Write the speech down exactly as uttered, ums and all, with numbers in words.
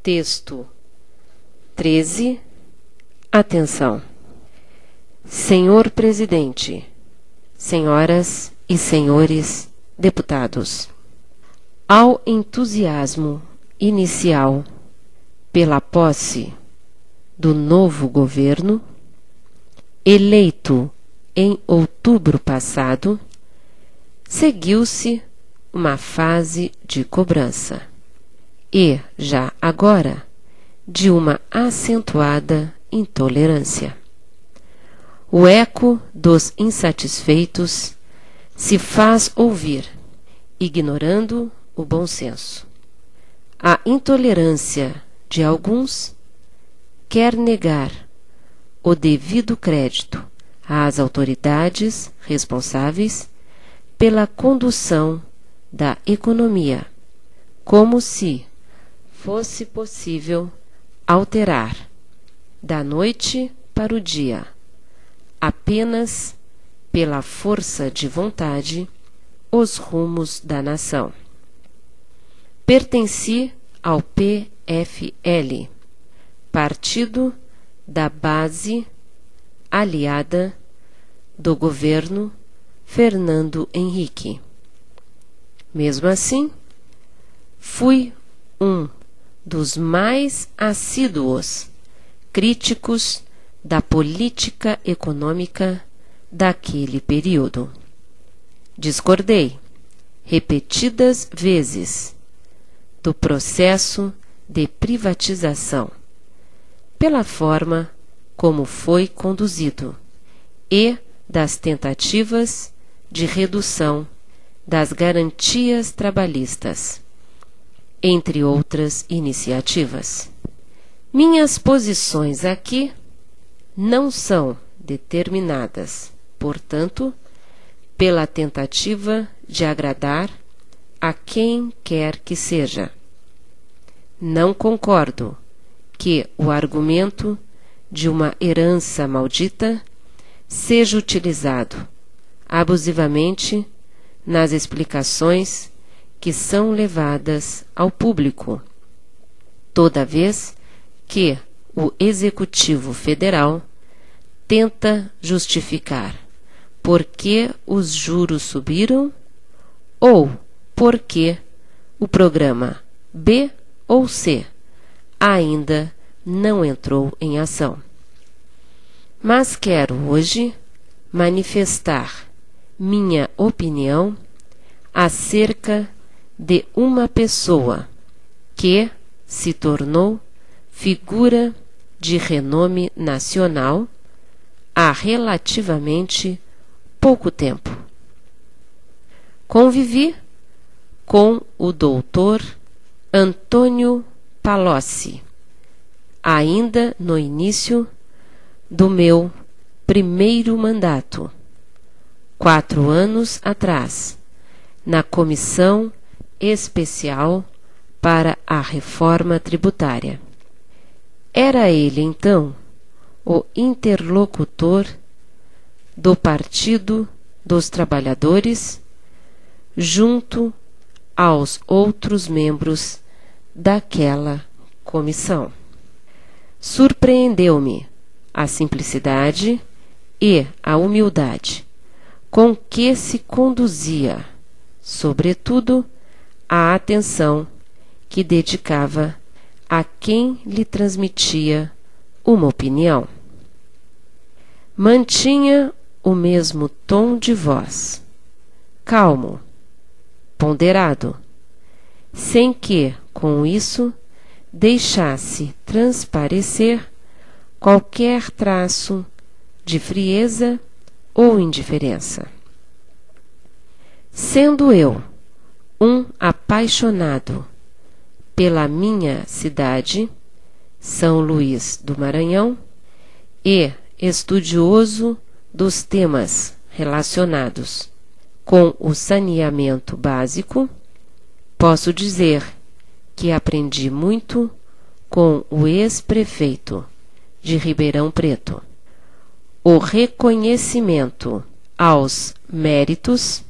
Texto treze. Atenção. Senhor Presidente, senhoras e senhores deputados, ao entusiasmo inicial pela posse do novo governo, eleito em outubro passado, seguiu-se uma fase de cobrança e, já agora, de uma acentuada intolerância. O eco dos insatisfeitos se faz ouvir, ignorando o bom senso. A intolerância de alguns quer negar o devido crédito às autoridades responsáveis pela condução da economia, como se fosse possível alterar, da noite para o dia, apenas pela força de vontade, os rumos da nação. Pertenci ao P F L, partido da base aliada do governo Fernando Henrique. Mesmo assim, fui um dos mais assíduos críticos da política econômica daquele período. Discordei repetidas vezes do processo de privatização, pela forma como foi conduzido, e das tentativas de redução das garantias trabalhistas, entre outras iniciativas. Minhas posições aqui não são determinadas, portanto, pela tentativa de agradar a quem quer que seja. Não concordo que o argumento de uma herança maldita seja utilizado abusivamente nas explicações que são levadas ao público, toda vez que o Executivo Federal tenta justificar por que os juros subiram ou por que o programa B ou C ainda não entrou em ação. Mas quero hoje manifestar minha opinião acerca de uma pessoa que se tornou figura de renome nacional há relativamente pouco tempo. Convivi com o doutor Antônio Palocci, ainda no início do meu primeiro mandato, quatro anos atrás, na Comissão Especial para a Reforma Tributária. Era ele, então, o interlocutor do Partido dos Trabalhadores junto aos outros membros daquela comissão. Surpreendeu-me a simplicidade e a humildade com que se conduzia, sobretudo, a atenção que dedicava a quem lhe transmitia uma opinião. Mantinha o mesmo tom de voz, calmo, ponderado, sem que, com isso, deixasse transparecer qualquer traço de frieza ou indiferença. Sendo eu um apaixonado pela minha cidade, São Luís do Maranhão, e estudioso dos temas relacionados com o saneamento básico, posso dizer que aprendi muito com o ex-prefeito de Ribeirão Preto. O reconhecimento aos méritos